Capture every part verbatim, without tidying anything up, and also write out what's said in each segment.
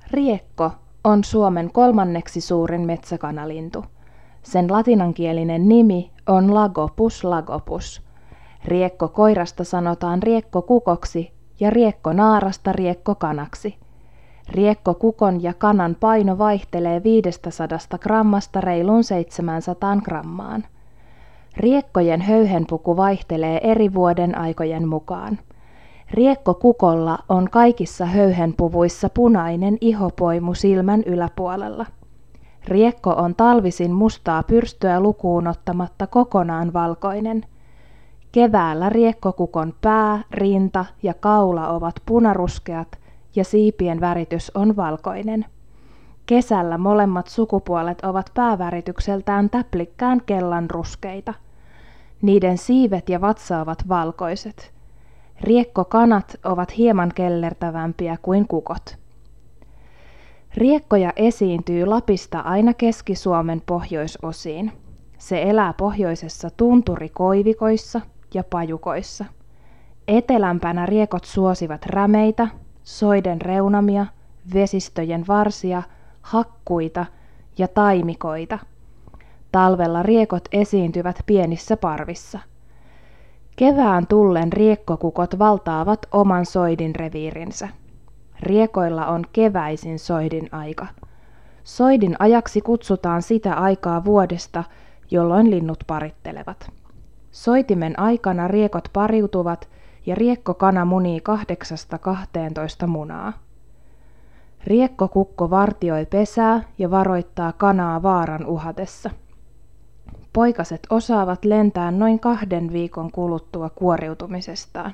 Riekko on Suomen kolmanneksi suurin metsäkanalintu. Sen latinankielinen nimi on Lagopus lagopus. Riekkokoirasta sanotaan riekkokukoksi ja riekkonaarasta riekkokanaksi. Riekkokukon ja kanan paino vaihtelee viidestäsadasta grammasta reiluun seitsemäänsataan grammaan. Riekkojen höyhenpuku vaihtelee eri vuoden aikojen mukaan. Riekkokukolla on kaikissa höyhenpuvuissa punainen ihopoimu silmän yläpuolella. Riekko on talvisin mustaa pyrstöä lukuun ottamatta kokonaan valkoinen. Keväällä riekkokukon pää, rinta ja kaula ovat punaruskeat ja siipien väritys on valkoinen. Kesällä molemmat sukupuolet ovat pääväritykseltään täplikkään kellanruskeita. Niiden siivet ja vatsa ovat valkoiset. Riekkokanat ovat hieman kellertävämpiä kuin kukot. Riekkoja esiintyy Lapista aina Keski-Suomen pohjoisosiin. Se elää pohjoisessa tunturikoivikoissa ja pajukoissa. Etelämpänä riekot suosivat rämeitä, soiden reunamia, vesistöjen varsia, hakkuita ja taimikoita. Talvella riekot esiintyvät pienissä parvissa. Kevään tullen riekkokukot valtaavat oman soidin reviirinsä. Riekoilla on keväisin soidin aika. Soidin ajaksi kutsutaan sitä aikaa vuodesta, jolloin linnut parittelevat. Soitimen aikana riekot pariutuvat ja riekkokana munii kahdeksasta kahteentoista munaa. Riekkokukko vartioi pesää ja varoittaa kanaa vaaran uhatessa. Poikaset osaavat lentää noin kahden viikon kuluttua kuoriutumisestaan.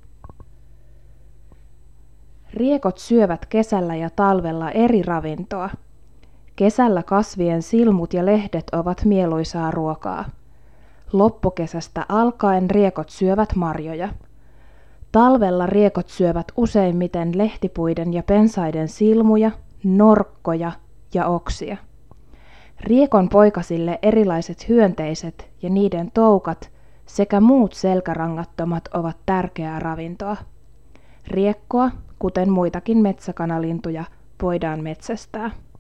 Riekot syövät kesällä ja talvella eri ravintoa. Kesällä kasvien silmut ja lehdet ovat mieluisaa ruokaa. Loppukesästä alkaen riekot syövät marjoja. Talvella riekot syövät useimmiten lehtipuiden ja pensaiden silmuja, norkkoja ja oksia. Riekon poikasille erilaiset hyönteiset ja niiden toukat sekä muut selkärangattomat ovat tärkeää ravintoa. Riekkoa, kuten muitakin metsäkanalintuja, voidaan metsästää.